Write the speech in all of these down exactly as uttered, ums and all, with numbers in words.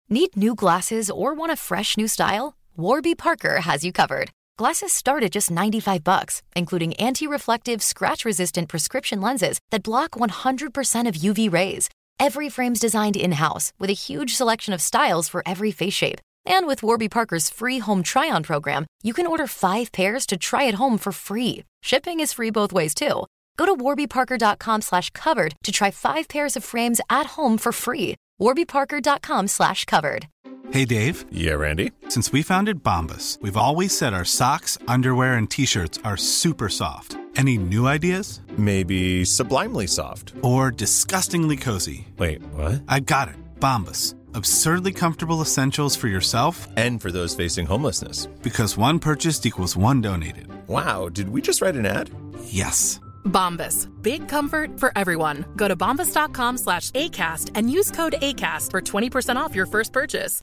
Need new glasses or want a fresh new style? Warby Parker has you covered. Glasses start at just ninety-five bucks, including anti-reflective, scratch-resistant prescription lenses that block one hundred percent of U V rays. Every frame's designed in-house with a huge selection of styles for every face shape. And with Warby Parker's free home try-on program, you can order five pairs to try at home for free. Shipping is free both ways, too. Go to warbyparker.com slash covered to try five pairs of frames at home for free. warbyparker.com slash covered. Hey, Dave. Yeah, Randy. Since we founded Bombas, we've always said our socks, underwear, and T-shirts are super soft. Any new ideas? Maybe sublimely soft. Or disgustingly cozy. Wait, what? I got it. Bombas. Absurdly comfortable essentials for yourself and for those facing homelessness. Because one purchased equals one donated. Wow, did we just write an ad? Yes. Bombas. Big comfort for everyone. Go to bombas.com slash ACAST and use code ACAST for twenty percent off your first purchase.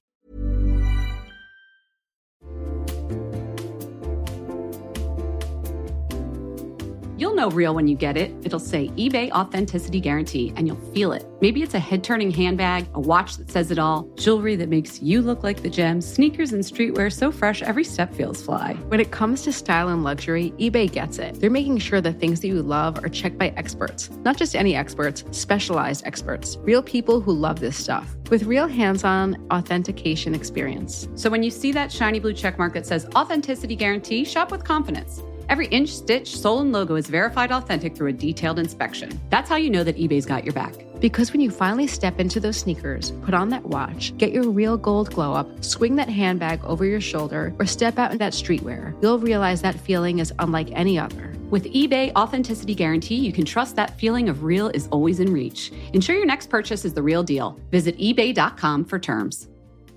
You'll know real when you get it. It'll say eBay Authenticity Guarantee, and you'll feel it. Maybe it's a head-turning handbag, a watch that says it all, jewelry that makes you look like the gems, sneakers and streetwear so fresh every step feels fly. When it comes to style and luxury, eBay gets it. They're making sure the things that you love are checked by experts. Not just any experts, specialized experts. Real people who love this stuff. With real hands-on authentication experience. So when you see that shiny blue checkmark that says Authenticity Guarantee, shop with confidence. Every inch, stitch, sole, and logo is verified authentic through a detailed inspection. That's how you know that eBay's got your back. Because when you finally step into those sneakers, put on that watch, get your real gold glow up, swing that handbag over your shoulder, or step out in that streetwear, you'll realize that feeling is unlike any other. With eBay Authenticity Guarantee, you can trust that feeling of real is always in reach. Ensure your next purchase is the real deal. Visit ebay dot com for terms.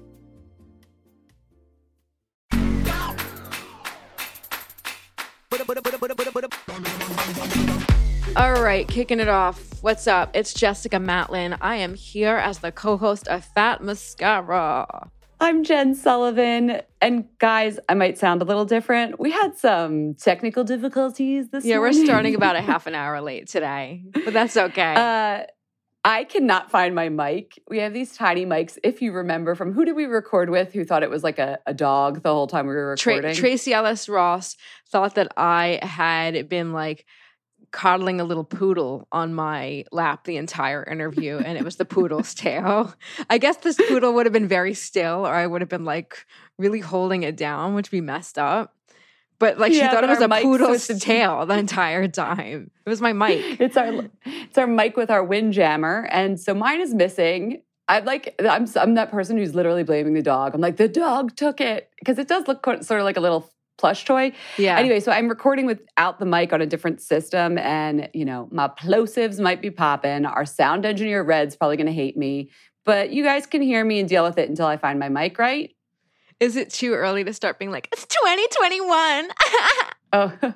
All right, kicking it off. What's up? It's Jessica Matlin. I am here as the co-host of Fat Mascara. I'm Jen Sullivan. And guys, I might sound a little different. We had some technical difficulties this yeah, morning. Yeah, we're starting about a half an hour late today, but that's okay. Uh, I cannot find my mic. We have these tiny mics. If you remember from who did we record with who thought it was like a, a dog the whole time we were recording? Tra- Tracy Ellis Ross thought that I had been like coddling a little poodle on my lap the entire interview, and it was the poodle's tail. I guess this poodle would have been very still, or I would have been like really holding it down, which would be messed up. But like yeah, she thought it was a poodle's to- tail the entire time. It was my mic. It's our it's our mic with our windjammer, and so mine is missing. I'm like I'm I'm that person who's literally blaming the dog. I'm like the dog took it because it does look sort of like a little plush toy. Yeah. Anyway, so I'm recording without the mic on a different system, and you know my plosives might be popping. Our sound engineer Red's probably going to hate me, but you guys can hear me and deal with it until I find my mic right. Is it too early to start being like, it's twenty twenty-one? Oh.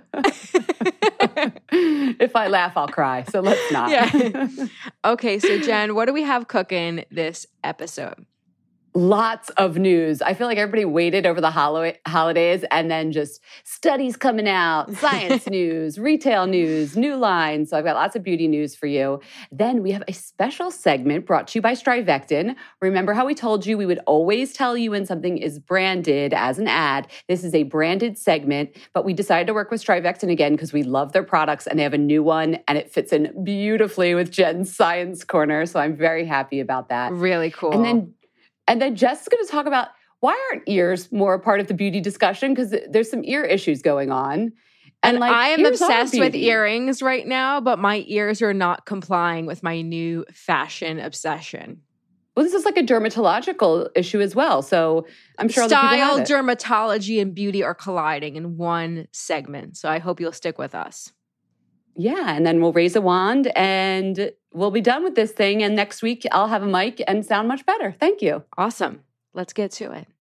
If I laugh, I'll cry. So let's not. Yeah. Okay, so Jen, what do we have cooking this episode? Lots of news. I feel like everybody waited over the holo- holidays and then just studies coming out, science news, retail news, new lines. So I've got lots of beauty news for you. Then we have a special segment brought to you by Strivectin. Remember how we told you we would always tell you when something is branded as an ad? This is a branded segment, but we decided to work with Strivectin again because we love their products and they have a new one and it fits in beautifully with Jen's Science Corner. So I'm very happy about that. Really cool. And then And then Jess is going to talk about why aren't ears more a part of the beauty discussion? Because there's some ear issues going on. And, and like, I am obsessed with beauty. earrings right now, but my ears are not complying with my new fashion obsession. Well, this is like a dermatological issue as well. So I'm sure other people Style, have it. dermatology, and beauty are colliding in one segment. So I hope you'll stick with us. Yeah, and then we'll raise a wand and we'll be done with this thing. And next week, I'll have a mic and sound much better. Thank you. Awesome. Let's get to it.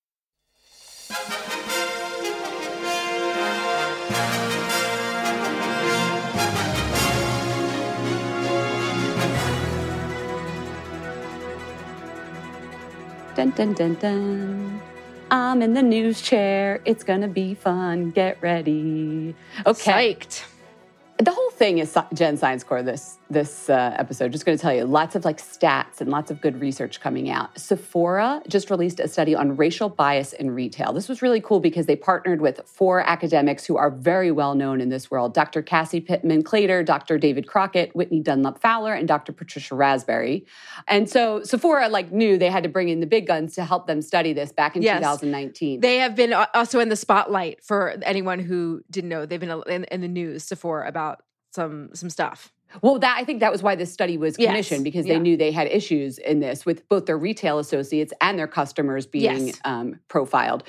Dun, dun, dun, dun. I'm in the news chair. It's going to be fun. Get ready. Okay. Psyched. The whole thing is Gen Science Core this this uh, episode. Just going to tell you lots of like stats and lots of good research coming out. Sephora just released a study on racial bias in retail. This was really cool because they partnered with four academics who are very well known in this world: Doctor Cassie Pittman Clater, Doctor David Crockett, Whitney Dunlop Fowler, and Doctor Patricia Raspberry. And so Sephora like knew they had to bring in the big guns to help them study this back in yes. two thousand nineteen. They have been also in the spotlight for anyone who didn't know. They've been in, in the news, Sephora, about some some stuff. Well, that I think that was why this study was commissioned, yes. because they yeah. knew they had issues in this with both their retail associates and their customers being yes. um, profiled.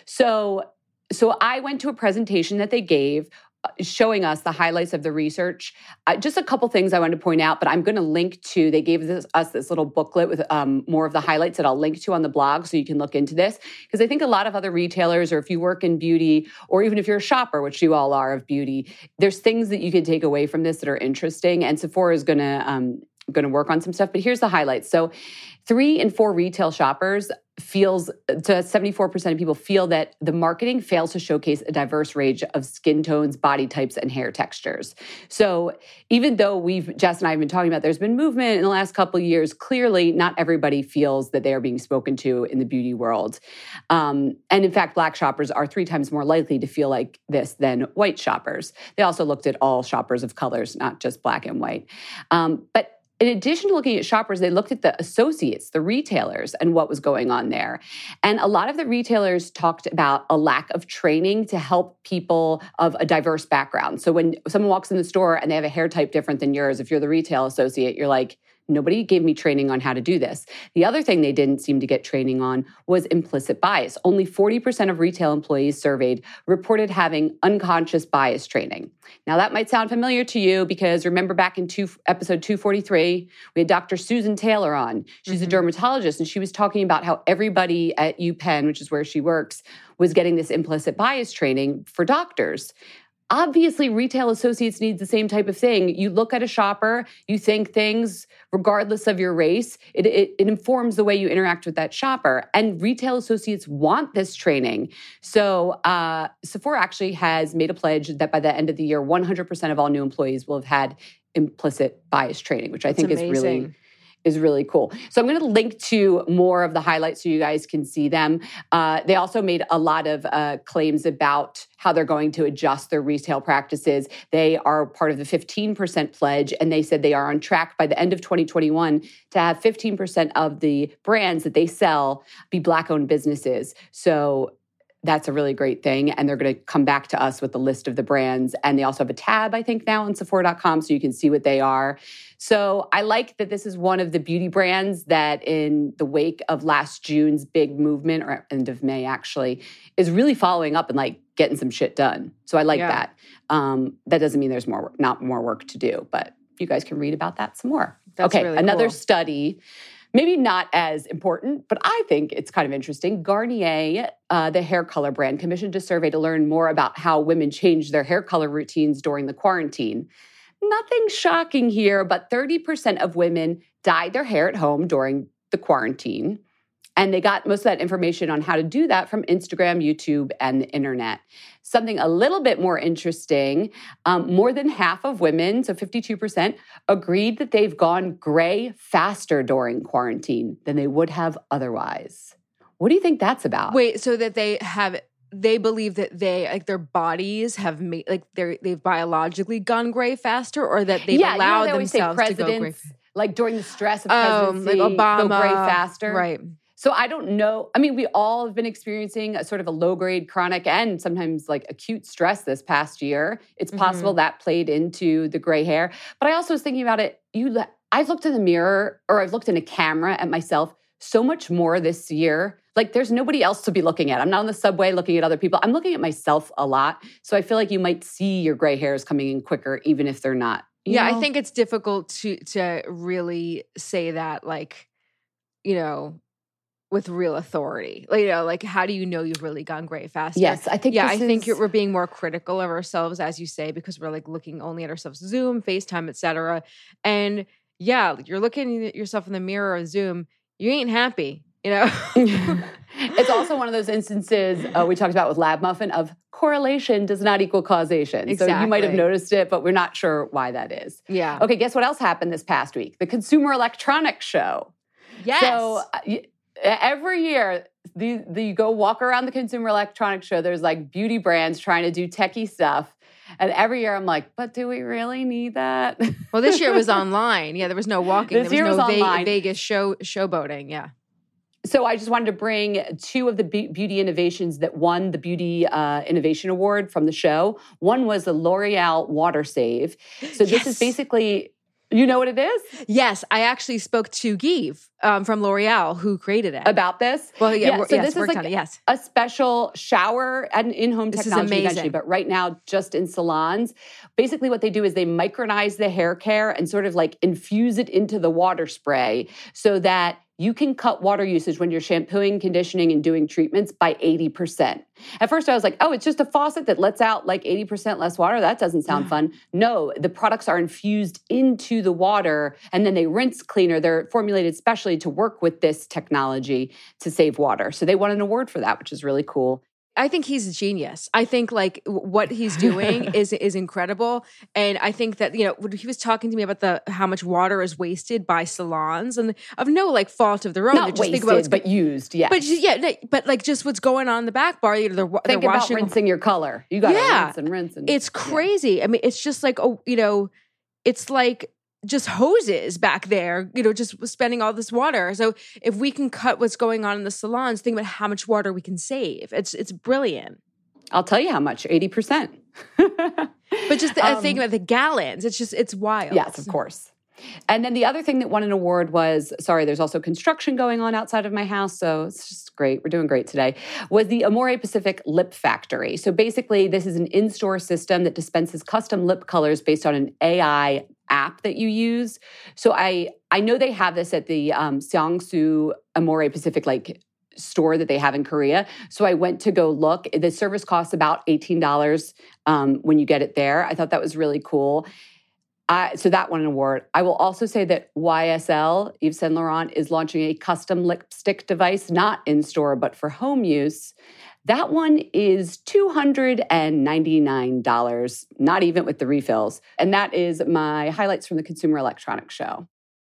So, so I went to a presentation that they gave showing us the highlights of the research. Uh, just a couple things I wanted to point out, but I'm going to link to, they gave this, us this little booklet with um, more of the highlights that I'll link to on the blog so you can look into this. Because I think a lot of other retailers, or if you work in beauty, or even if you're a shopper, which you all are of beauty, there's things that you can take away from this that are interesting. And Sephora is going to um, going to work on some stuff. But here's the highlights. So three in four retail shoppers feels, to seventy-four percent of people feel that the marketing fails to showcase a diverse range of skin tones, body types, and hair textures. So even though we've, Jess and I have been talking about there's been movement in the last couple of years, clearly not everybody feels that they are being spoken to in the beauty world. Um, and in fact, Black shoppers are three times more likely to feel like this than white shoppers. They also looked at all shoppers of colors, not just Black and white. Um, but in addition to looking at shoppers, they looked at the associates, the retailers, and what was going on there. And a lot of the retailers talked about a lack of training to help people of a diverse background. So when someone walks in the store and they have a hair type different than yours, if you're the retail associate, you're like, nobody gave me training on how to do this. The other thing they didn't seem to get training on was implicit bias. Only forty percent of retail employees surveyed reported having unconscious bias training. Now, that might sound familiar to you because remember back in two, episode two forty-three, we had Doctor Susan Taylor on. She's mm-hmm. a dermatologist, and she was talking about how everybody at UPenn, which is where she works, was getting this implicit bias training for doctors. Obviously, retail associates need the same type of thing. You look at a shopper, you think things regardless of your race. It, it, it informs the way you interact with that shopper. And retail associates want this training. So uh, Sephora actually has made a pledge that by the end of the year, one hundred percent of all new employees will have had implicit bias training, which I That's think amazing. is really... is really cool. So I'm going to link to more of the highlights so you guys can see them. Uh, they also made a lot of uh, claims about how they're going to adjust their retail practices. They are part of the fifteen percent pledge, and they said they are on track by the end of twenty twenty-one to have fifteen percent of the brands that they sell be Black-owned businesses. So that's a really great thing. And they're going to come back to us with a list of the brands. And they also have a tab, I think, now on Sephora dot com so you can see what they are. So I like that this is one of the beauty brands that in the wake of last June's big movement, or end of May actually, is really following up and like getting some shit done. So I like yeah. that. Um, that doesn't mean there's more work, not more work to do, but you guys can read about that some more. That's okay, really another cool. study. Maybe not as important, but I think it's kind of interesting. Garnier, uh, the hair color brand, commissioned a survey to learn more about how women changed their hair color routines during the quarantine. Nothing shocking here, but thirty percent of women dyed their hair at home during the quarantine. And they got most of that information on how to do that from Instagram, YouTube, and the internet. Something a little bit more interesting, um, more than half of women, so fifty-two percent, agreed that they've gone gray faster during quarantine than they would have otherwise. What do you think that's about? Wait, so that they have, they believe that they, like their bodies have made, like they're, they've biologically gone gray faster, or that they've yeah, allowed you know, they themselves say to go gray? Like during the stress of Oh, presidency, like Obama, go gray faster. Right. So I don't know. I mean, we all have been experiencing a sort of a low-grade chronic and sometimes like acute stress this past year. It's possible mm-hmm. that played into the gray hair. But I also was thinking about it. You, I've looked in the mirror or I've looked in a camera at myself so much more this year. Like there's nobody else to be looking at. I'm not on the subway looking at other people. I'm looking at myself a lot. So I feel like you might see your gray hairs coming in quicker, even if they're not. Yeah, know? I think it's difficult to to really say that, like, you know, with real authority. Like, you know, like how do you know you've really gone gray faster? Yes, I think Yeah, this I think is... you're, we're being more critical of ourselves, as you say, because we're like looking only at ourselves, Zoom, FaceTime, et cetera. And yeah, you're looking at yourself in the mirror or Zoom, you ain't happy, you know? It's also one of those instances uh, we talked about with Lab Muffin of correlation does not equal causation. Exactly. So you might have noticed it, but we're not sure why that is. Yeah. Okay, guess what else happened this past week? The Consumer Electronics Show. Yes. So uh, every year, the, the, you go walk around the Consumer Electronics Show, there's like beauty brands trying to do techie stuff. And every year I'm like, but do we really need that? Well, this year it was online. Yeah, there was no walking. This there was year no was Ve- online. Vegas show showboating. Yeah. So I just wanted to bring two of the be- beauty innovations that won the Beauty uh, Innovation Award from the show. One was the L'Oreal Water Save. So this Yes. is basically, you know what it is? Yes, I actually spoke to Give um, from L'Oreal who created it. About this? Well, yeah, we're- so yes, this is worked like on it, yes. a special shower and in-home This is technology amazing. eventually, but right now just in salons. Basically what they do is they micronize the hair care and sort of like infuse it into the water spray so that you can cut water usage when you're shampooing, conditioning, and doing treatments by eighty percent. At first, I was like, oh, it's just a faucet that lets out like eighty percent less water. That doesn't sound fun. No, the products are infused into the water and then they rinse cleaner. They're formulated specially to work with this technology to save water. So they won an award for that, which is really cool. I think he's a genius. I think like w- what he's doing is is incredible, and I think that you know when he was talking to me about the how much water is wasted by salons and of no like fault of their own. Not just wasted, think about what's but used, yes. But just, yeah, no, but like just what's going on in the back bar. You know, they're, they're Think about washing. rinsing your color. You got to Yeah. rinse and rinse. And, It's crazy. I mean, it's just like oh, you know, it's like just hoses back there. You know, just spending all this water. So if we can cut what's going on in the salons, think about how much water we can save. It's it's brilliant. I'll tell you how much, eighty percent. But just the, Um, think about the gallons. It's just, it's wild. Yes, of course. And then the other thing that won an award was, sorry, there's also construction going on outside of my house, so it's just great. We're doing great today, was the Amore Pacific Lip Factory. So basically, this is an in-store system that dispenses custom lip colors based on an A I app that you use. So I I know they have this at the um, Seongsu Amore Pacific, like, store that they have in Korea. So I went to go look. The service costs about eighteen dollars um, when you get it there. I thought that was really cool. Uh, so that won an award. I will also say that Y S L, Yves Saint Laurent, is launching a custom lipstick device, not in-store, but for home use. That one is two hundred ninety-nine dollars, not even with the refills. And that is my highlights from the Consumer Electronics Show.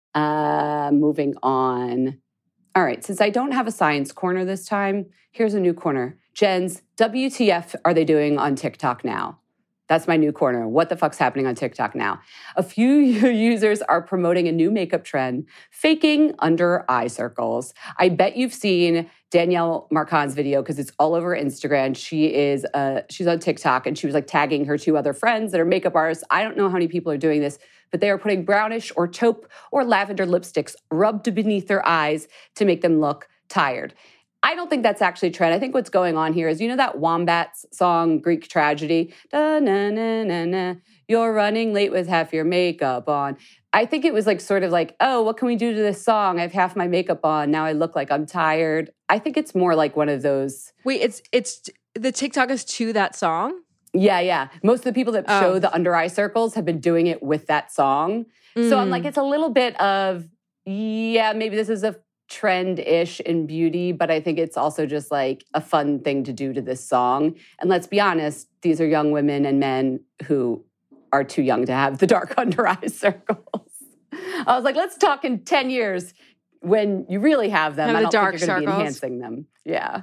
Uh, moving on. All right, since I don't have a science corner this time, here's a new corner. Jen's, W T F are they doing on TikTok now? That's my new corner. What the fuck's happening on TikTok now? A few users are promoting a new makeup trend, faking under eye circles. I bet you've seen Danielle Marcan's video because it's all over Instagram. She is uh, she's on TikTok and she was like tagging her two other friends that are makeup artists. I don't know how many people are doing this, but they are putting brownish or taupe or lavender lipsticks rubbed beneath their eyes to make them look tired. I don't think that's actually a trend. I think what's going on here is, you know that Wombats song, Greek Tragedy? Da, na, na, na, na. You're running late with half your makeup on. I think it was like sort of like, oh, what can we do to this song? I have half my makeup on. Now I look like I'm tired. I think it's more like one of those. Wait, it's it's the TikTok is to that song? Yeah, yeah. Most of the people that Oh. show the under eye circles have been doing it with that song. So I'm like, it's a little bit of, yeah, maybe this is a trend-ish in beauty, but I think it's also just like a fun thing to do to this song. And let's be honest, these are young women and men who are too young to have the dark under eye circles. I was like, let's talk in ten years when you really have them. Have I the don't dark think you're going to be circles. enhancing them. Yeah.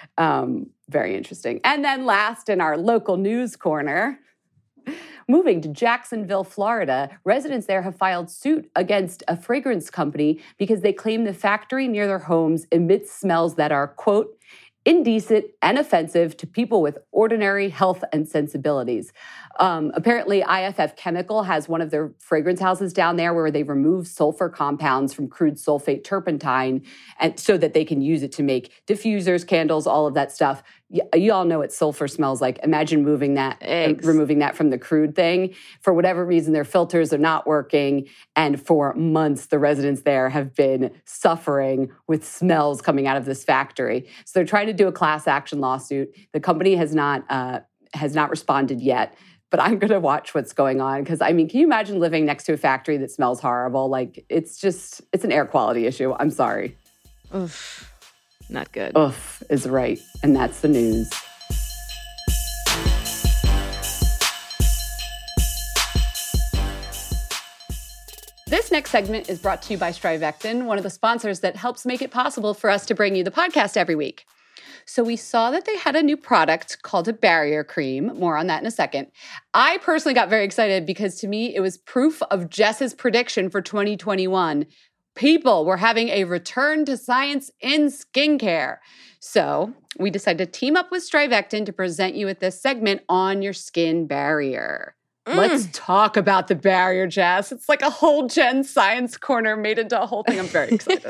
Um, very interesting. And then last in our local news corner, moving to Jacksonville, Florida, residents there have filed suit against a fragrance company because they claim the factory near their homes emits smells that are, quote, indecent and offensive to people with ordinary health and sensibilities. Um, apparently, I F F Chemical has one of their fragrance houses down there where they remove sulfur compounds from crude sulfate turpentine and so that they can use it to make diffusers, candles, all of that stuff. Y- you all know what sulfur smells like. Imagine moving that, uh, removing that from the crude thing. For whatever reason, their filters are not working. And for months, the residents there have been suffering with smells coming out of this factory. So they're trying to do a class action lawsuit. The company has not uh, has not responded yet. But I'm going to watch what's going on because, I mean, can you imagine living next to a factory that smells horrible? Like, it's just, it's an air quality issue. I'm sorry. Oof. Not good. Oof is right. And that's the news. This next segment is brought to you by Strivectin, one of the sponsors that helps make it possible for us to bring you the podcast every week. So we saw that they had a new product called a barrier cream. More on that in a second. I personally got very excited because to me, it was proof of Jess's prediction for twenty twenty-one. People were having a return to science in skincare. So we decided to team up with Strivectin to present you with this segment on your skin barrier. Mm. Let's talk about the barrier, Jess. It's like a whole Gen Science corner made into a whole thing. I'm very excited.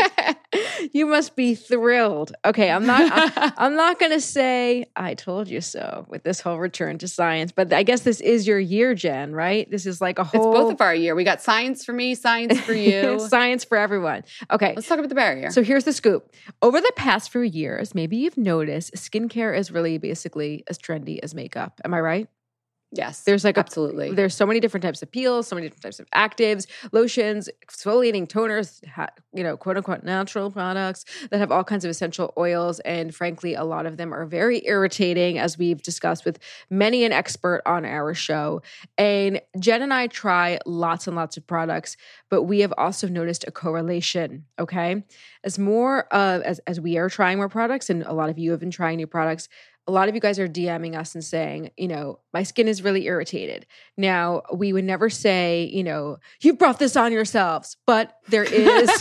You must be thrilled. Okay, I'm not I, I'm not going to say I told you so with this whole return to science, but I guess this is your year, Jen, right? This is like a whole It's both of our year. We got science for me, science for you. Science for everyone. Okay. Let's talk about the barrier. So here's the scoop. Over the past few years, maybe you've noticed skincare is really basically as trendy as makeup. Am I right? Yes, there's like absolutely. A, there's so many different types of peels, so many different types of actives, lotions, exfoliating toners, you know, quote unquote natural products that have all kinds of essential oils. And frankly, a lot of them are very irritating, as we've discussed with many an expert on our show. And Jen and I try lots and lots of products, but we have also noticed a correlation. Okay, as more uh, as as we are trying more products, and a lot of you have been trying new products. A lot of you guys are DMing us and saying, you know, my skin is really irritated. Now, we would never say, you know, you brought this on yourselves, but there is,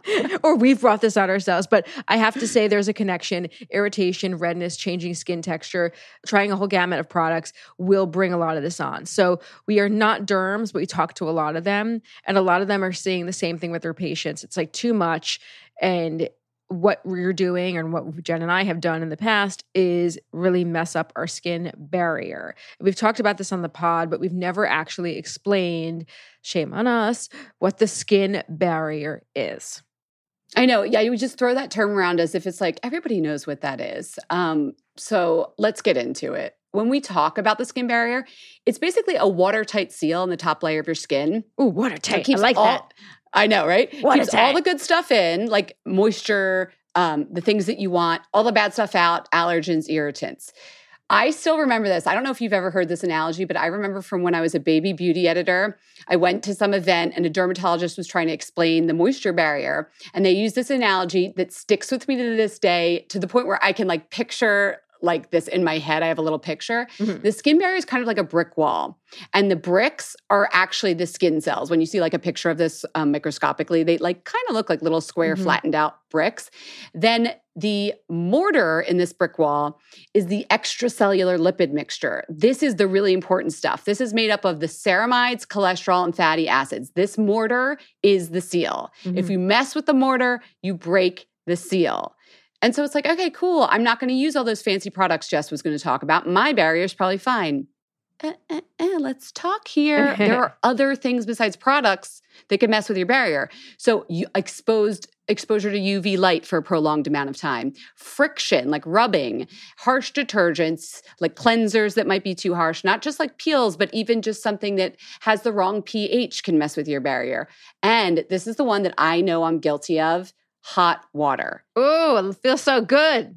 or we've brought this on ourselves. But I have to say there's a connection. Irritation, redness, changing skin texture, trying a whole gamut of products will bring a lot of this on. So we are not derms, but we talk to a lot of them. And a lot of them are seeing the same thing with their patients. It's like too much. And what we're doing and what Jen and I have done in the past is really mess up our skin barrier. We've talked about this on the pod, but we've never actually explained, shame on us, what the skin barrier is. I know. Yeah, you would just throw that term around as if it's like everybody knows what that is. Um, so let's get into it. When we talk about the skin barrier, it's basically a watertight seal in the top layer of your skin. Ooh, watertight. I like all- that. I know, right? What Keeps all the good stuff in, like moisture, um, the things that you want, all the bad stuff out, allergens, irritants. I still remember this. I don't know if you've ever heard this analogy, but I remember from when I was a baby beauty editor, I went to some event and a dermatologist was trying to explain the moisture barrier. And they used this analogy that sticks with me to this day, to the point where I can like picture like this in my head. I have a little picture. Mm-hmm. The skin barrier is kind of like a brick wall. And the bricks are actually the skin cells. When you see like a picture of this um, microscopically, they like kind of look like little square mm-hmm. flattened out bricks. Then the mortar in this brick wall is the extracellular lipid mixture. This is the really important stuff. This is made up of the ceramides, cholesterol, and fatty acids. This mortar is the seal. Mm-hmm. If you mess with the mortar, you break the seal. And so it's like, okay, cool. I'm not going to use all those fancy products Jess was going to talk about. My barrier is probably fine. Eh, eh, eh, let's talk here. There are other things besides products that can mess with your barrier. So you exposed exposure to U V light for a prolonged amount of time, friction, like rubbing, harsh detergents, like cleansers that might be too harsh, not just like peels, but even just something that has the wrong pH can mess with your barrier. And this is the one that I know I'm guilty of. Hot water. Oh, it feels so good.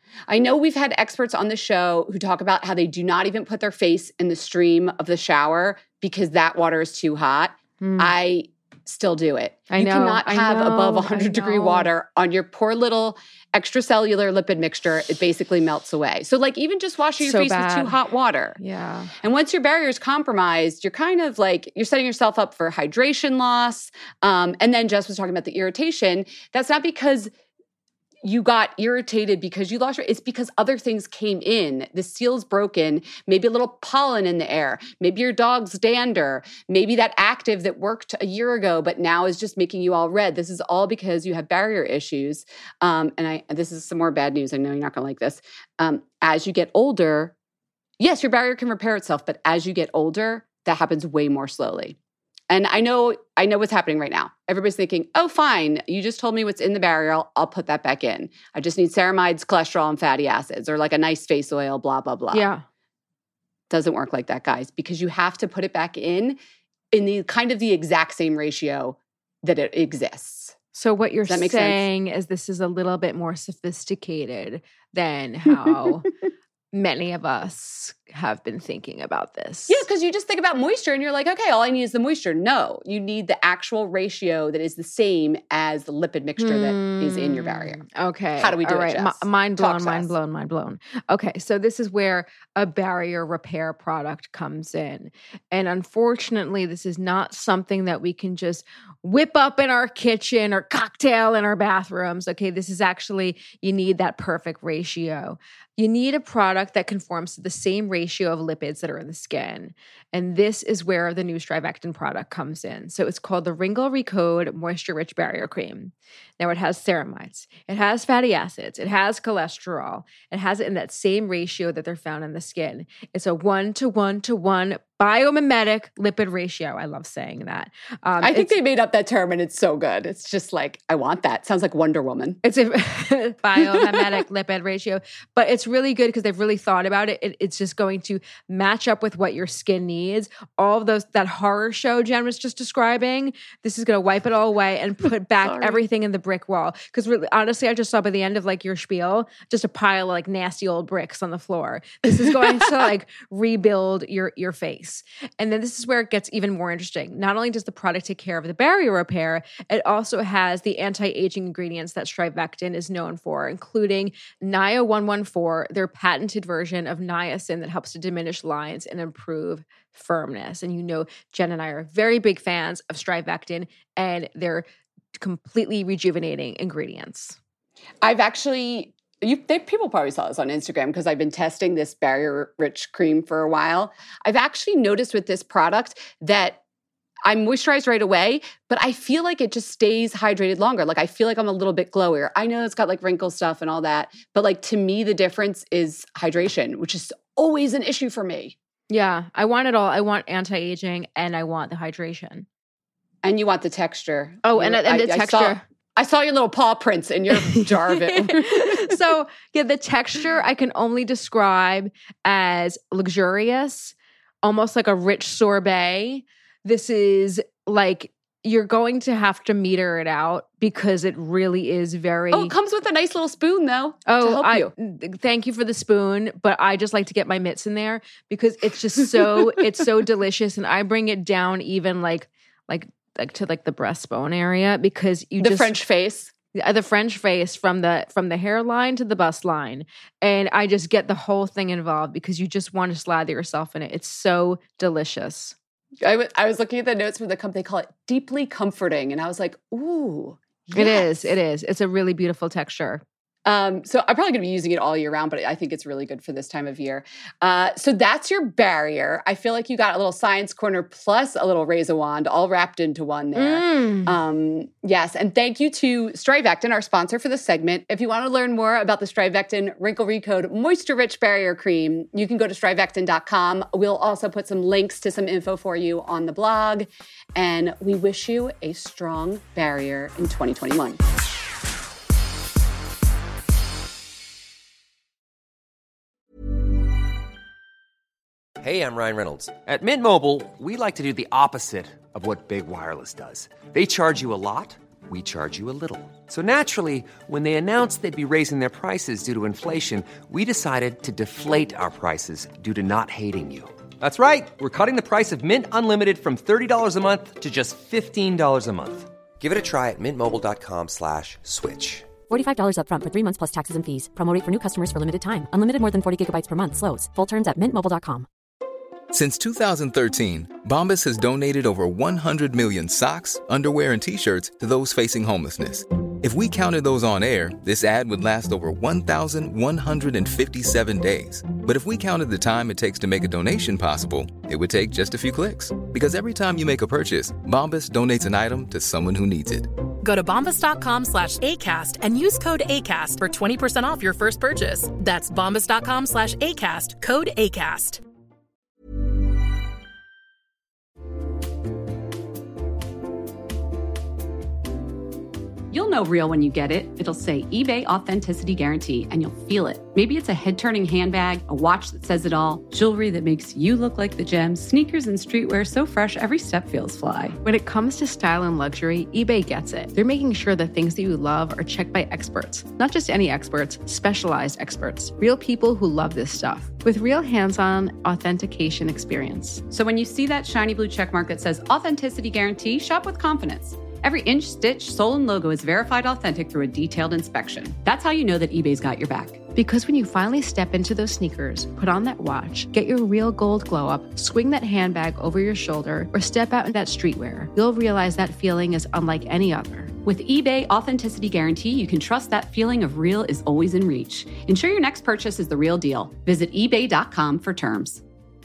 I know we've had experts on the show who talk about how they do not even put their face in the stream of the shower because that water is too hot. Mm. I still do it. I you know. cannot I have know, above one hundred degree water on your poor little extracellular lipid mixture. It basically melts away. So like even just washing your so face bad. with too hot water. Yeah. And once your barrier is compromised, you're kind of like, you're setting yourself up for hydration loss. Um, and then Jess was talking about the irritation. That's not because you got irritated because you lost your, it's because other things came in. The seal's broken, maybe a little pollen in the air, maybe your dog's dander, maybe that active that worked a year ago, but now is just making you all red. This is all because you have barrier issues. Um, and I, this is some more bad news. I know you're not going to like this. Um, as you get older, yes, your barrier can repair itself, but as you get older, that happens way more slowly. And I know, I know what's happening right now. Everybody's thinking, oh, fine. You just told me what's in the barrier. I'll, I'll put that back in. I just need ceramides, cholesterol, and fatty acids, or like a nice face oil, blah, blah, blah. Yeah. Doesn't work like that, guys, because you have to put it back in in the kind of the exact same ratio that it exists. So what you're Does that make saying is this is a little bit more sophisticated than how many of us have been thinking about this. Yeah, because you just think about moisture and you're like, okay, all I need is the moisture. No, you need the actual ratio that is the same as the lipid mixture mm, that is in your barrier. Okay. How do we do all it, right. Jess? M- mind blown, Talk mind us. blown, mind blown. Okay, so this is where a barrier repair product comes in. And unfortunately, this is not something that we can just whip up in our kitchen or cocktail in our bathrooms. Okay, this is actually, you need that perfect ratio. You need a product that conforms to the same ratio of lipids that are in the skin. And this is where the new Strivectin product comes in. So it's called the Wrinkle Recode Moisture Rich Barrier Cream. Now it has ceramides, it has fatty acids, it has cholesterol, it has it in that same ratio that they're found in the skin. It's a one to one to one biomimetic lipid ratio. I love saying that. Um, I think they made up that term and it's so good. It's just like, I want that. Sounds like Wonder Woman. It's a biomimetic lipid ratio, but it's really good because they've really thought about it. it. It's just going to match up with what your skin needs. All of those, that horror show Jen was just describing, this is going to wipe it all away and put back everything in the brick wall. Because really, honestly, I just saw by the end of like your spiel, just a pile of like nasty old bricks on the floor. This is going to like rebuild your, your face. And then this is where it gets even more interesting. Not only does the product take care of the barrier repair, it also has the anti-aging ingredients that Strivectin is known for, including N I A one one four, their patented version of niacin that helps to diminish lines and improve firmness. And you know, Jen and I are very big fans of Strivectin and their completely rejuvenating ingredients. I've actually... You, they, people probably saw this on Instagram because I've been testing this barrier-rich cream for a while. I've actually noticed with this product that I'm moisturized right away, but I feel like it just stays hydrated longer. Like I feel like I'm a little bit glowier. I know it's got like wrinkle stuff and all that, but like to me, the difference is hydration, which is always an issue for me. Yeah, I want it all. I want anti-aging and I want the hydration. And you want the texture. Oh, and, you, and the I, texture. I saw, I saw your little paw prints in your jar of it. So yeah, the texture I can only describe as luxurious, almost like a rich sorbet. This is like, you're going to have to meter it out because it really is very... Oh, it comes with a nice little spoon though. Oh, to help I, you. Thank you for the spoon, but I just like to get my mitts in there because it's just so, it's so delicious. And I bring it down even like, like, like to like the breastbone area because you the just... French face. The French face from the from the hairline to the bust line. And I just get the whole thing involved because you just want to slather yourself in it. It's so delicious. I, w- I was looking at the notes from the company. They call it deeply comforting. And I was like, ooh, yes. It is. It is. It's a really beautiful texture. Um, so I'm probably going to be using it all year round, but I think it's really good for this time of year. Uh, so that's your barrier. I feel like you got a little science corner plus a little razor wand all wrapped into one there. Mm. Um, yes. And thank you to Strivectin, our sponsor for this segment. If you want to learn more about the Strivectin Wrinkle Recode Moisture Rich Barrier Cream, you can go to strivectin dot com. We'll also put some links to some info for you on the blog. And we wish you a strong barrier in twenty twenty-one. Hey, I'm Ryan Reynolds. At Mint Mobile, we like to do the opposite of what Big Wireless does. They charge you a lot, we charge you a little. So naturally, when they announced they'd be raising their prices due to inflation, we decided to deflate our prices due to not hating you. That's right. We're cutting the price of Mint Unlimited from thirty dollars a month to just fifteen dollars a month. Give it a try at mintmobile.com slash switch. forty-five dollars up front for three months plus taxes and fees. Promo rate for new customers for limited time. Unlimited more than forty gigabytes per month. Slows full terms at mint mobile dot com. Since two thousand thirteen, Bombas has donated over one hundred million socks, underwear, and T-shirts to those facing homelessness. If we counted those on air, this ad would last over one thousand one hundred fifty-seven days. But if we counted the time it takes to make a donation possible, it would take just a few clicks. Because every time you make a purchase, Bombas donates an item to someone who needs it. Go to bombas.com slash ACAST and use code ACAST for twenty percent off your first purchase. That's bombas.com slash ACAST, code ACAST. You'll You'll know real when you get it. It'll say eBay Authenticity Guarantee, and you'll feel it. Maybe it's a head-turning handbag, a watch that says it all, jewelry that makes you look like the gems, sneakers and streetwear so fresh every step feels fly. When it comes to style and luxury, eBay gets it. They're making sure the things that you love are checked by experts. Not just any experts, specialized experts. Real people who love this stuff. With real hands-on authentication experience. So when you see that shiny blue checkmark that says Authenticity Guarantee, shop with confidence. Every inch, stitch, sole, and logo is verified authentic through a detailed inspection. That's how you know that eBay's got your back. Because when you finally step into those sneakers, put on that watch, get your real gold glow up, swing that handbag over your shoulder, or step out in that streetwear, you'll realize that feeling is unlike any other. With eBay Authenticity Guarantee, you can trust that feeling of real is always in reach. Ensure your next purchase is the real deal. Visit ebay dot com for terms.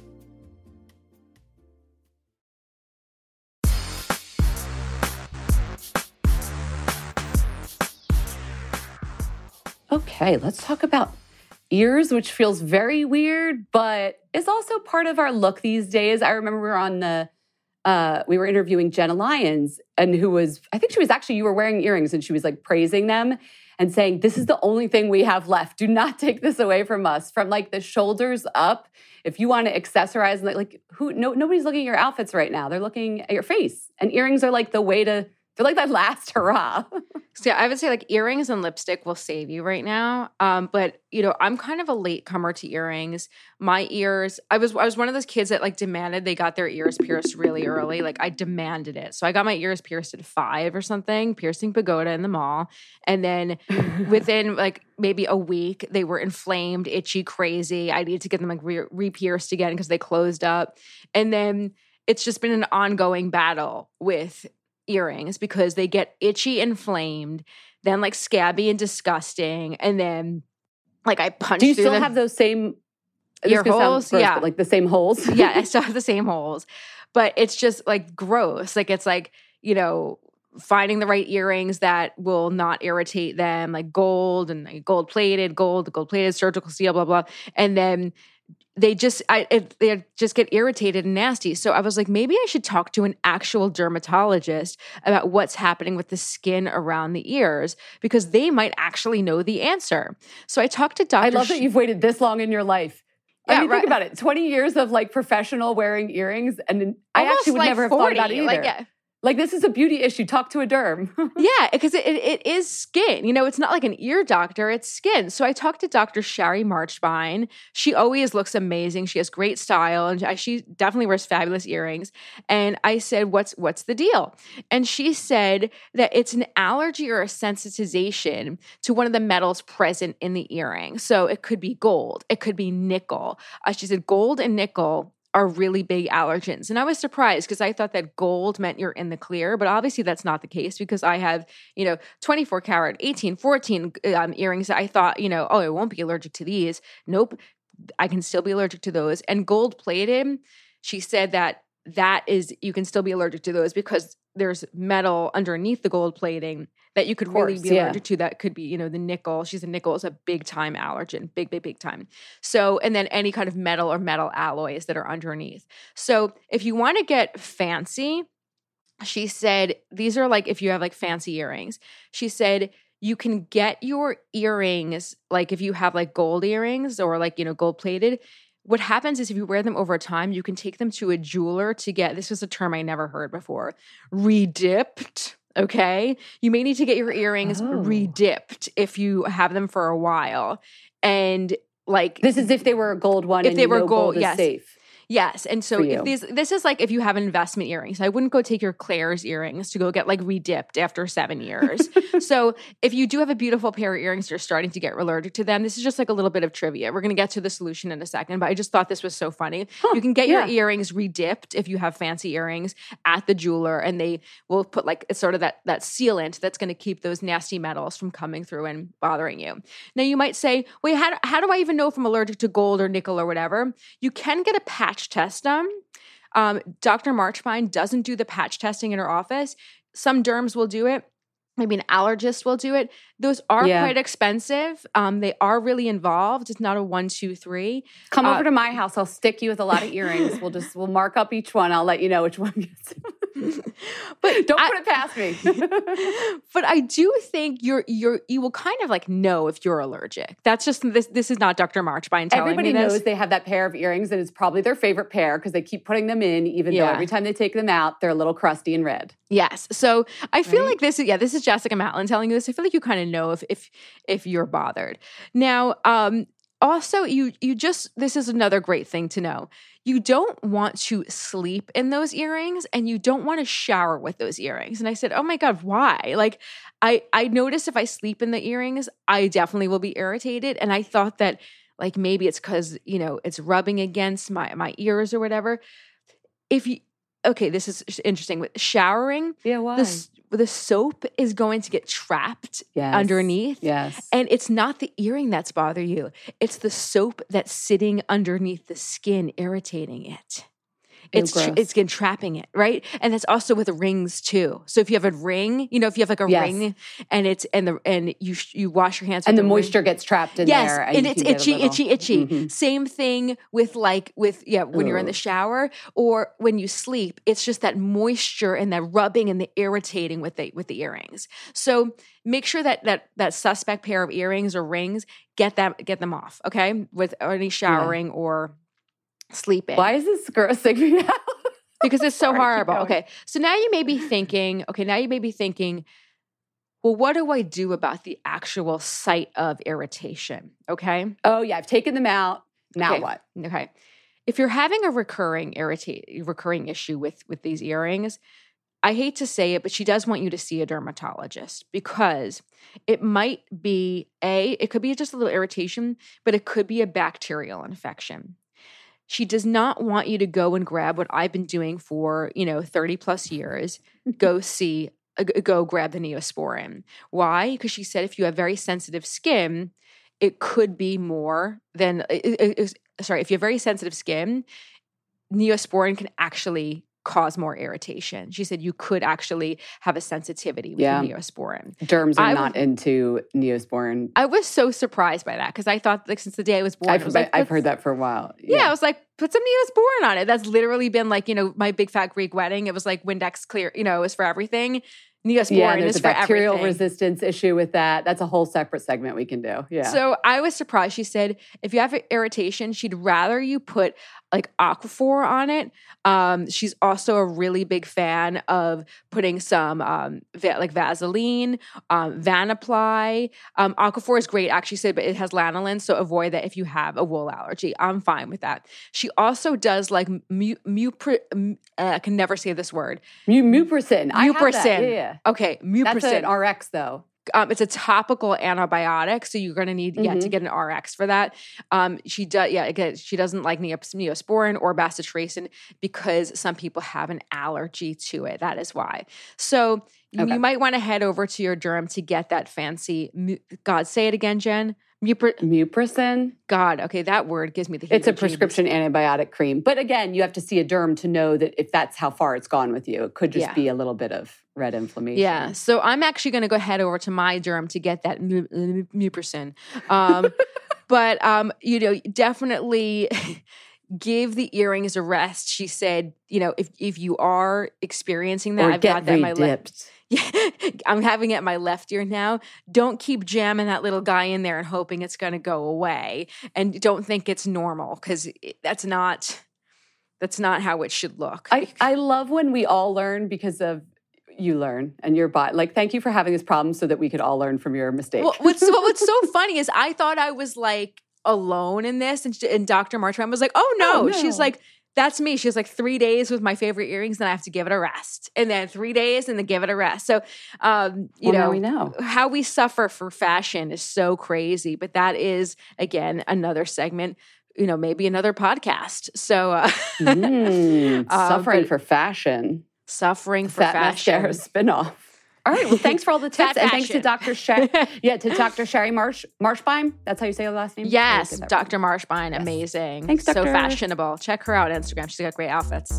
Okay, let's talk about ears, which feels very weird, but is also part of our look these days. I remember we were on the, uh, we were interviewing Jenna Lyons, and who was, I think she was actually, you were wearing earrings, and she was like praising them and saying, this is the only thing we have left. Do not take this away from us. From like the shoulders up, if you want to accessorize, like, like who, no, nobody's looking at your outfits right now. They're looking at your face, and earrings are like the way to, they're like that last hurrah. So yeah, I would say like earrings and lipstick will save you right now. Um, but you know, I'm kind of a late comer to earrings. My ears, I was I was one of those kids that like demanded they got their ears pierced really early. Like I demanded it. So I got my ears pierced at five or something, piercing pagoda in the mall. And then within like maybe a week, they were inflamed, itchy, crazy. I needed to get them like re- re-pierced again because they closed up. And then it's just been an ongoing battle with earrings because they get itchy, inflamed, then like scabby and disgusting, and then like I punch. Do you through still them. have those same ear holes? Gross, yeah, like the same holes. Yeah, I still have the same holes, but it's just like gross. Like it's like, you know, finding the right earrings that will not irritate them, like gold and like gold plated, gold, gold plated, surgical steel, blah blah, and then they just I it, they just get irritated and nasty. So I was like, maybe I should talk to an actual dermatologist about what's happening with the skin around the ears, because they might actually know the answer. So I talked to Doctor I love that you've waited this long in your life. Yeah, I mean, right. think about it. twenty years of like professional wearing earrings, and then I Almost actually would like never have forty, thought about it either. Like, yeah. Like, this is a beauty issue. Talk to a derm. Yeah, because it, it, it is skin. You know, it's not like an ear doctor, it's skin. So I talked to Doctor Shari Marchbein. She always looks amazing. She has great style, and she definitely wears fabulous earrings. And I said, what's what's the deal? And she said that it's an allergy or a sensitization to one of the metals present in the earring. So it could be gold. It could be nickel. Uh, she said gold and nickel are really big allergens. And I was surprised because I thought that gold meant you're in the clear, but obviously that's not the case because I have, you know, twenty-four karat, eighteen, fourteen um, earrings. I thought, you know, oh, I won't be allergic to these. Nope. I can still be allergic to those. And gold plated, she said that that is, you can still be allergic to those because there's metal underneath the gold plating that you could course, really be yeah. allergic to. That could be, you know, the nickel. She said nickel is a big time allergen, big, big, big time. So, and then any kind of metal or metal alloys that are underneath. So if you want to get fancy, she said, these are like, if you have like fancy earrings, she said, you can get your earrings, like if you have like gold earrings or like, you know, gold plated. What happens is if you wear them over time, you can take them to a jeweler to get, this was a term I never heard before, redipped. Okay. You may need to get your earrings Oh. redipped if you have them for a while. And like, This is if they were a gold one If and they you were know gold, gold is yes. safe. yes. And so For if you. these, this is like if you have investment earrings. I wouldn't go take your Claire's earrings to go get like redipped after seven years. So if you do have a beautiful pair of earrings, you're starting to get allergic to them. This is just like a little bit of trivia. We're going to get to the solution in a second, but I just thought this was so funny. Huh, you can get yeah. your earrings redipped if you have fancy earrings at the jeweler, and they will put like, it's sort of that, that sealant that's going to keep those nasty metals from coming through and bothering you. Now you might say, wait, how, how do I even know if I'm allergic to gold or nickel or whatever? You can get a patch test done. Um, Doctor Marchbein doesn't do the patch testing in her office. Some derms will do it. Maybe an allergist will do it. Those are Yeah. quite expensive. Um, they are really involved. It's not a one, two, three. Come Uh, over to my house. I'll stick you with a lot of earrings. We'll just, we'll mark up each one. I'll let you know which one gets But don't I, put it past me. But I do think you're you're you will kind of like know if you're allergic. That's just this. This is not Doctor Marchbein telling Everybody me this. knows they have that pair of earrings, and it's probably their favorite pair because they keep putting them in, even Yeah. though every time they take them out, they're a little crusty and red. Yes. So I feel Right? like this is yeah, this is Jessica Matlin telling you this. I feel like you kind of know if if if you're bothered. Now, um, also you you just this is another great thing to know. You don't want to sleep in those earrings and you don't want to shower with those earrings. And I said, "Oh my God, why?" Like I I notice if I sleep in the earrings, I definitely will be irritated. And I thought that like maybe it's because, you know, it's rubbing against my my ears or whatever. If you Okay, this is interesting. With showering, Yeah, why? the, s- the soap is going to get trapped Yes. underneath. Yes. And it's not the earring that's bothering you. It's the soap that's sitting underneath the skin, irritating it. Ew, It's tr- gross. it's again trapping it, right? And it's also with rings too. So if you have a ring, you know, if you have like a Yes. ring and it's and the and you sh- you wash your hands and with the ring- moisture gets trapped in yes, there. and you it's can get a itchy, little- itchy, itchy. Mhm. Same thing with like with yeah, when you're in the Ugh. shower or when you sleep. It's just that moisture and that rubbing and the irritating with the with the earrings. So make sure that that that suspect pair of earrings or rings get them get them off. Okay, with any showering or sleeping. Why is this grossing me out? Because it's so Sorry, keep horrible. going. Okay. So now you may be thinking, okay, now you may be thinking, well, what do I do about the actual site of irritation? Okay. Oh, yeah, I've taken them out. Now Okay. what? Okay. If you're having a recurring irritate recurring issue with with these earrings, I hate to say it, but she does want you to see a dermatologist because it might be a, it could be just a little irritation, but it could be a bacterial infection. She does not want you to go and grab what I've been doing for, you know, thirty plus years. Go see, uh, g- go grab the Neosporin. Why? Because she said if you have very sensitive skin, it could be more than, it- it- it- sorry, if you have very sensitive skin, Neosporin can actually cause more irritation. She said you could actually have a sensitivity with Yeah. the Neosporin. Derms are I not into Neosporin. I was so surprised by that because I thought like since the day I was born, I've, it was like, I've let's- heard that for a while. Yeah, I was like, put some Neosporin on it. That's literally been like, you know, my big fat Greek wedding. It was like Windex clear, you know, it was for everything. Neosporin Yeah, there's is a for bacterial everything. resistance issue with that. That's a whole separate segment we can do. Yeah. So I was surprised. She said, if you have irritation, she'd rather you put like Aquaphor on it. Um, she's also a really big fan of putting some um, va- like Vaseline, um, Vanaply. Um, Aquaphor is great, actually said, but it has lanolin, so avoid that if you have a wool allergy. I'm fine with that. She also does like mu- mupri- m- uh, I can never say this word. Mu- Mupricin. I have that. Mupricin. Yeah, yeah. Okay, Mupricin. That's an R X though. Um, it's a topical antibiotic, so you're going to need yeah to Mhm. get an R X for that. Um, she does yeah again she doesn't like Neos- Neosporin or bacitracin because some people have an allergy to it. That is why. So you- Okay. you might want to head over to your derm to get that fancy. mu- God, say it again, Jen. Mupri- Mupricin. God, okay, that word gives me the. It's a heebie-jeebies. prescription antibiotic cream. But again, you have to see a derm to know that if that's how far it's gone with you. It could just Yeah. be a little bit of red inflammation. Yeah, so I'm actually going to go head over to my derm to get that mu- mu- Mupricin. Um, but, um, you know, definitely give the earrings a rest. She said, you know, if if you are experiencing that, Or I've get got that in my left. re-dipped. Yeah, I'm having it in my left ear now. Don't keep jamming that little guy in there and hoping it's going to go away. And don't think it's normal because that's not that's not how it should look. I, I love when we all learn because of you learn and your body. Like, thank you for having this problem so that we could all learn from your mistake. Well, what's what, what's so funny is I thought I was like alone in this, and, and Doctor Marchbein was like, "Oh no. Oh, no. She's like, "That's me." She's like, three days with my favorite earrings, then I have to give it a rest, and then three days, and then give it a rest." So, um, you Well, now know, we know. how we suffer for fashion is so crazy. But that is again another segment. You know, maybe another podcast. So, uh, Mm, uh, suffering but for fashion. suffering for Fat fashion. mascara spinoff. All right. Well, thanks for all the tips, Fat and thanks to fashion. Doctor Sher- yeah, to Doctor Sherry Marsh Marshbein. That's how you say her last name. Yes, I did that Doctor Marshbein, Yes. amazing. Thanks, So Doctor fashionable. Check her out on Instagram. She's got great outfits.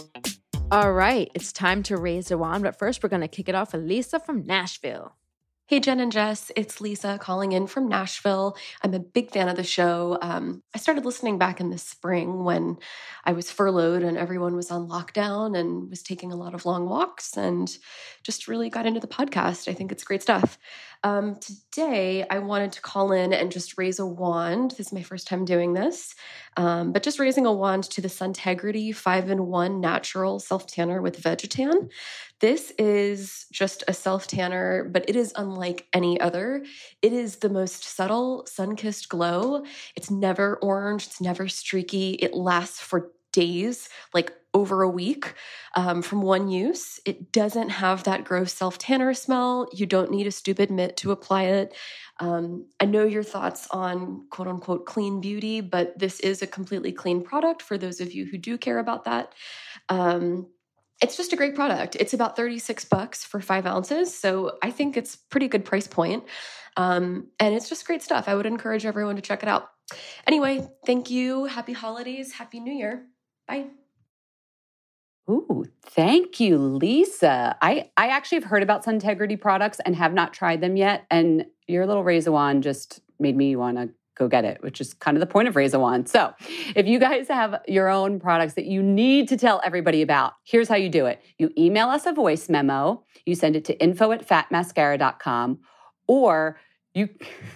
All right, it's time to raise a wand, but first we're going to kick it off with Lisa from Nashville. Hey, Jen and Jess, it's Lisa calling in from Nashville. I'm a big fan of the show. Um, I started listening back in the spring when I was furloughed and everyone was on lockdown and was taking a lot of long walks and just really got into the podcast. I think it's great stuff. Um, today, I wanted to call in and just raise a wand. This is my first time doing this, um, but just raising a wand to the Suntegrity five in one Natural Self-Tanner with Vegetan. This is just a self-tanner, but it is unlike any other. It is the most subtle, sun-kissed glow. It's never orange. It's never streaky. It lasts for days, like over a week um, from one use. It doesn't have that gross self-tanner smell. You don't need a stupid mitt to apply it. Um, I know your thoughts on quote-unquote clean beauty, but this is a completely clean product for those of you who do care about that. Um, It's just a great product. It's about thirty-six bucks for five ounces. So I think it's pretty good price point. Um, and it's just great stuff. I would encourage everyone to check it out. Anyway, thank you. Happy holidays. Happy New Year. Bye. Ooh, thank you, Lisa. I, I actually have heard about Suntegrity products and have not tried them yet. And your little Raise a Wand just made me want to go get it, which is kind of the point of Raise a Wand. So if you guys have your own products that you need to tell everybody about, here's how you do it. You email us a voice memo. You send it to info at fat mascara dot com, or you...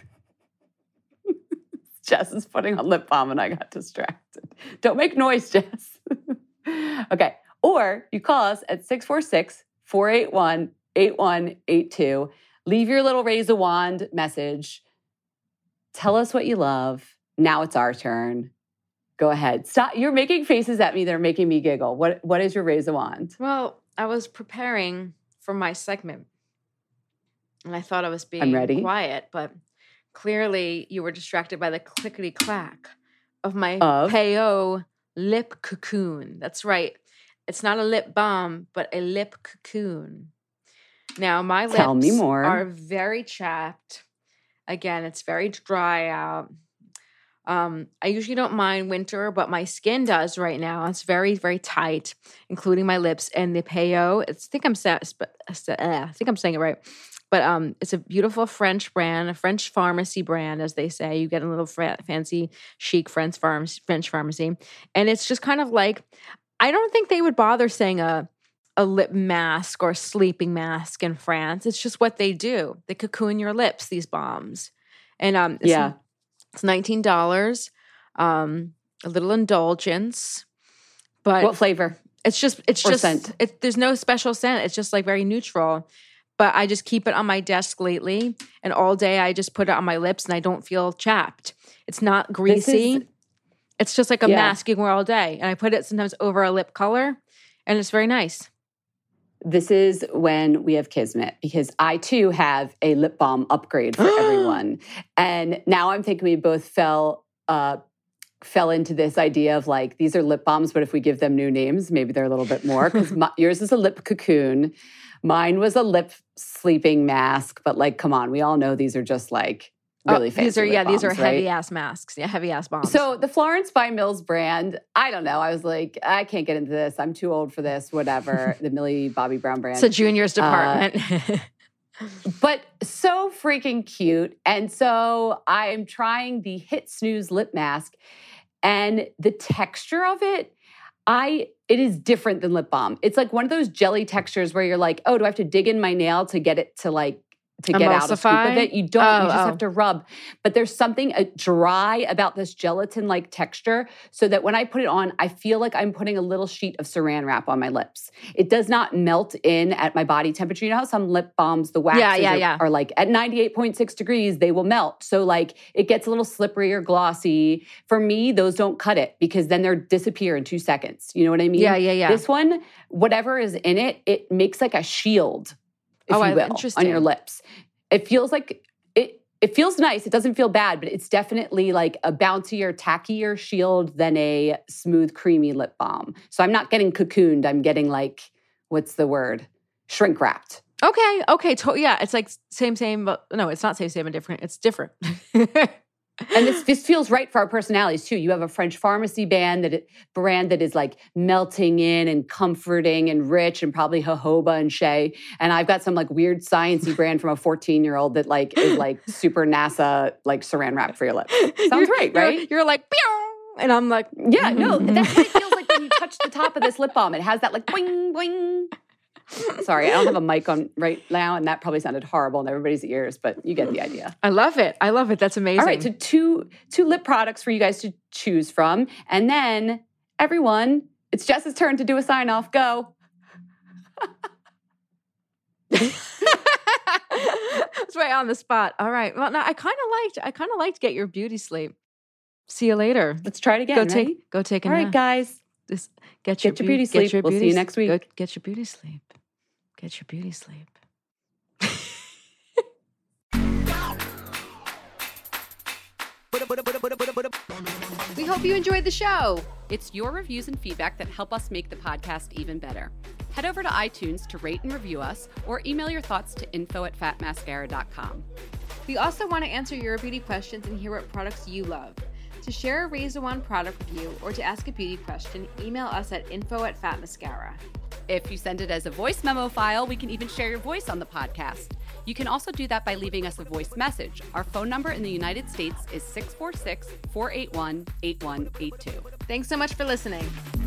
Jess is putting on lip balm and I got distracted. Don't make noise, Jess. Okay. Or you call us at six four six, four eight one, eight one eight two. Leave your little Raise a Wand message. Tell us what you love. Now it's our turn. Go ahead. Stop. You're making faces at me that are making me giggle. What What is your Raise a Wand? Well, I was preparing for my segment, and I thought I was being I'm ready. quiet, but clearly you were distracted by the clickety-clack of my Of? Peyo lip cocoon. That's right. It's not a lip balm, but a lip cocoon. Now, my lips Tell me more. are very chapped. Again, it's very dry out. Um, I usually don't mind winter, but my skin does right now. It's very, very tight, including my lips. And the Peyo, it's, I think I'm sa- I think I'm saying it right, but um, it's a beautiful French brand, a French pharmacy brand, as they say. You get a little fra- fancy, chic French pharmacy, French pharmacy, and it's just kind of like, I don't think they would bother saying a a lip mask or sleeping mask in France. It's just what they do. They cocoon your lips, these bombs. And um, it's, Yeah. it's nineteen dollars, um, a little indulgence. But What flavor? it's just, it's Or just, scent? It, there's no special scent. It's just like very neutral. But I just keep it on my desk lately. And all day I just put it on my lips and I don't feel chapped. It's not greasy. is- It's just like a Yeah. mask you can wear all day. And I put it sometimes over a lip color and it's very nice. This is when we have kismet, because I too have a lip balm upgrade for everyone. And now I'm thinking we both fell uh, fell into this idea of like, these are lip balms, but if we give them new names, maybe they're a little bit more. Because yours is a lip cocoon. Mine was a lip sleeping mask. But like, come on, we all know these are just like really oh, fancy These are, lip yeah, these are balms, right? heavy ass masks. Yeah, heavy ass bombs. So the Florence by Mills brand, I don't know. I was like, I can't get into this. I'm too old for this, whatever. The Millie Bobby Brown brand. It's a junior's department. Uh, but so freaking cute. And so I am trying the Hit Snooze lip mask. And the texture of it, I it is different than lip balm. It's like one of those jelly textures where you're like, oh, do I have to dig in my nail to get it to like to get out a scoop of Emulsify? it? You don't. Oh, you just oh. have to rub. But there's something uh, dry about this gelatin-like texture, so that when I put it on, I feel like I'm putting a little sheet of saran wrap on my lips. It does not melt in at my body temperature. You know how some lip balms, the waxes Yeah, yeah, are, yeah. are like at ninety-eight point six degrees, they will melt. So like it gets a little slippery or glossy. For me, those don't cut it, because then they're disappear in two seconds. You know what I mean? Yeah, yeah, yeah. This one, whatever is in it, it makes like a shield, if Oh, you I- will, on interesting. your lips. It feels like it. It feels nice. It doesn't feel bad, but it's definitely like a bouncier, tackier shield than a smooth, creamy lip balm. So I'm not getting cocooned. I'm getting like, what's the word? Shrink wrapped. Okay, okay. To- yeah, it's like same, same, but no, it's not same, same and different. It's different. And this this feels right for our personalities too. You have a French pharmacy band that brand that is like melting in and comforting and rich and probably jojoba and shea. And I've got some like weird sciencey brand from a fourteen year old that like is like super NASA like saran wrap for your lips. Sounds you're, right, you're, right? You're like, pew! And I'm like, yeah, no, that's what it feels like when you touch the top of this lip balm. It has that like boing boing. Sorry, I don't have a mic on right now, and that probably sounded horrible in everybody's ears, but you get the idea. I love it. I love it. That's amazing. All right, so two two lip products for you guys to choose from. And then, everyone, it's Jess's turn to do a sign-off. Go. It's right on the spot. All right. Well, now I kind of liked, I kind of liked Get Your Beauty Sleep. See you later. Let's try it again. Go Ready? take, go take a All nap. right, guys. Just get your, get your beauty sleep. Get your we'll beauty see you next week. Go, get your beauty sleep. Get your beauty sleep. We hope you enjoyed the show. It's your reviews and feedback that help us make the podcast even better. Head over to iTunes to rate and review us, or email your thoughts to info at fat mascara dot com. We also want to answer your beauty questions and hear what products you love. To share a Razor One product review or to ask a beauty question, email us at info at fat mascara. If you send it as a voice memo file, we can even share your voice on the podcast. You can also do that by leaving us a voice message. Our phone number in the United States is six four six, four eight one, eight one eight two. Thanks so much for listening.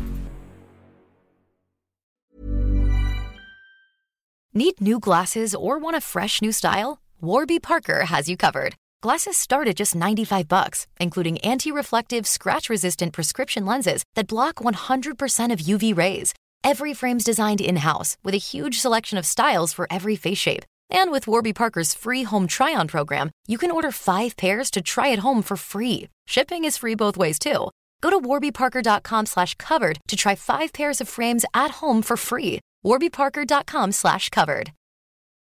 Need new glasses or want a fresh new style? Warby Parker has you covered. Glasses start at just ninety-five bucks, including anti-reflective, scratch-resistant prescription lenses that block one hundred percent of U V rays. Every frame's designed in-house with a huge selection of styles for every face shape. And with Warby Parker's free home try-on program, you can order five pairs to try at home for free. Shipping is free both ways, too. Go to warbyparker.com slash covered to try five pairs of frames at home for free. warbyparker.com slash covered.